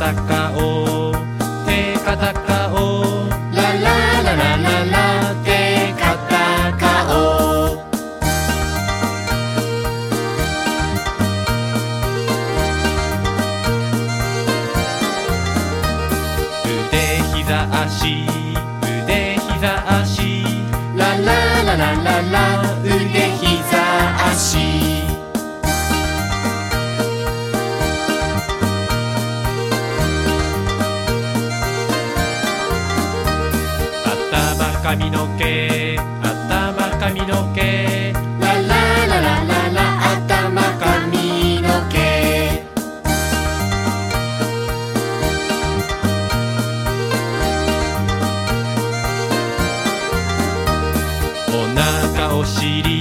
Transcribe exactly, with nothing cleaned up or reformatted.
肩顔手肩顔ララララララ手肩顔腕膝足腕膝足ララララララ腕膝足髪の毛頭髪の毛ララララララ頭髪の毛お腹お尻